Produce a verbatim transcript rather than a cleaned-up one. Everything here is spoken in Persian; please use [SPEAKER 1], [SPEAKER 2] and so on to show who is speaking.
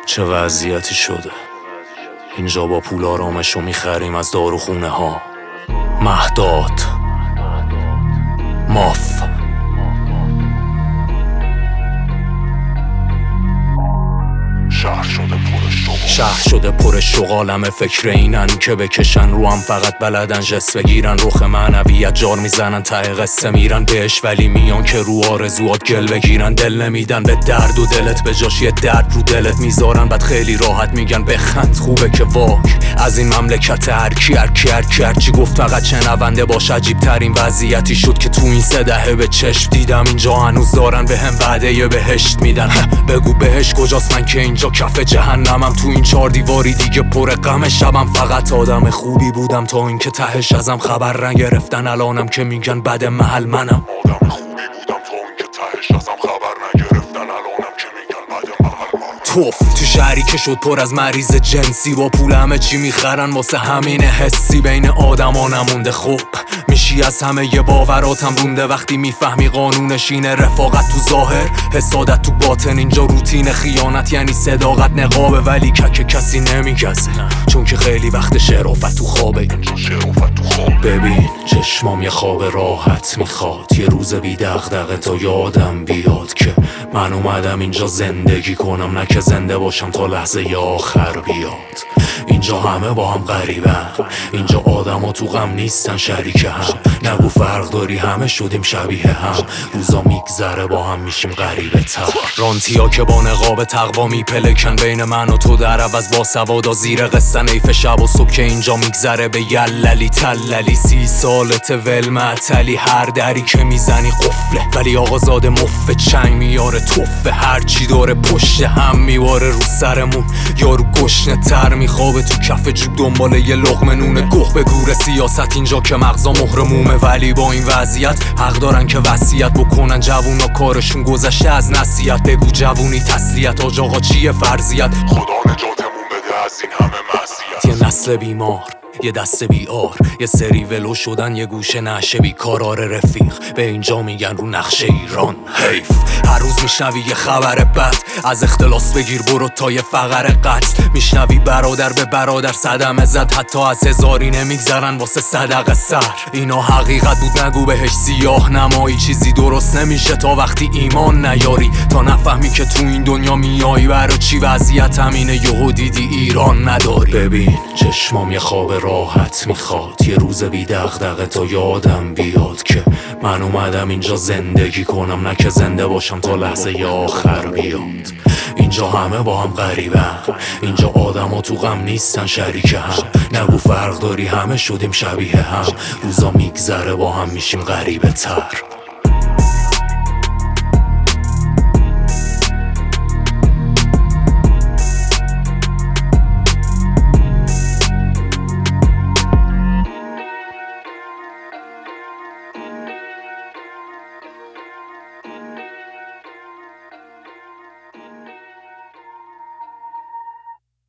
[SPEAKER 1] چه وضعیتی شده اینجا؟ با پول آرامشو میخریم از داروخونه ها. مهداد ماف
[SPEAKER 2] شهر شده پر شغال
[SPEAKER 1] شهر شده پر شغالم فکر اینن که بکشن رو هم فقط بلدن جس بگیرن. رخ معنویت جار میزنن ته قصه میرن بهش، ولی میان که رو آرزوات گل بگیرن. دل نمیدن به درد و دلت، به جاش یه درد رو دلت میذارن. بعد خیلی راحت میگن بخند خوبه که واک از این مملکت هرکی هرکی هرکی هرچی گفت فقط شنونده باش. عجیب ترین وضعیتی شد که تو این سه دهه به چشم دیدم اینجا هنوز دارن به هم وعده یه بهشت میدن. بگو بهش کجاست من که اینجا کف جهنمم؟ تو این چهار دیواری دیگه پر غم شبم. فقط آدم خوبی بودم تا اینکه تهش ازم خبر نگرفتن. الانم که میگن بد محل منم.
[SPEAKER 2] آدم خوبی بودم تا اینکه تهش ازم خبر نگرفتن. الانم که میگن بد محل منم.
[SPEAKER 1] توف تو شهری که شد پر از مریض جنسی، با پول همه چی میخرن واسه همین حسی. بین آدما نمونده خوب میشی از همه ی باوراتم رونده. وقتی میفهمی قانونش اینه، رفاقت تو ظاهر حسادت تو باطن. اینجا روتین خیانت یعنی صداقت نقابه، ولی که کسی نمیگزه چون که خیلی وقت شرافت تو خوابه.
[SPEAKER 2] اینجا شرافت تو خواب.
[SPEAKER 1] ببین چشمام یه خواب راحت میخواد، یه روز بی دغدغه تا یادم بیاد که من اومدم اینجا زندگی کنم، نه که زنده باشم تا لحظه ی آخر بیاد. اینجا همه با هم غریبن، اینجا آدما تو غم نیستن شریک هم. نگو فرق داری همه شدیم شبیه هم، روزا میگذره با هم میشیم غریبه تر. رانتیا که با نقاب تقوا میپلکن بین من و تو، در عوض با سوادا زیر قصه نیف شب و صبح که اینجا میگذره به یللی تللی. سی سالت ول معطلی، هر دری که میزنی قفله، ولی آقازاده مفه چنگ میاره توفه. هرچی داره پشت هم میواره رو سرمون، یارو گشنه تر میخوابه تو کف جوب دنبال یه لقمه نونه. گه به گور سیاست اینجا که مغزا مهرمومه، ولی با این وضعیت حق دارن که وصیت بکنن. جوونا کارشون گذشته از نصیحت، بگو جوونی تسلیت. آج آقا چیه فرضیت؟
[SPEAKER 2] خدا نجاتمون بده از این همه معصیت.
[SPEAKER 1] یه نسل بیمار، یه دست بیار، یه سری ولو شدن، یه گوشه نشه بیکارار رفیق. به اینجا میگن رو نقشه ایران حیف. هر روز میشنوی یه خبر بد، از اختلاس بگیر برو تا یه فقر قتل. میشنوی برادر به برادر صدمه زد، حتی از هزاری نمیگذرن واسه صدقه سر. اینا حقیقت بود نگو بهش سیاه نمایی، چیزی درست نمیشه تا وقتی ایمان نیاری. تا نفهمی که تو این دنیا میایی برای چی وضعیت همینه، یهو دیدی ایران نداری. ببین چشمام یه خواب راحت میخواد، یه روز بی دغدغه تا یادم بیاد که من اومدم اینجا زندگی کنم، نه که زنده باشم تا لحظه ی آخر بیاد. اینجا همه با هم غریبن، اینجا آدما تو غم نیستن شریک هم. نگو فرق داری همه شدیم شبیه هم، روزا میگذره با هم میشیم غریبه تر.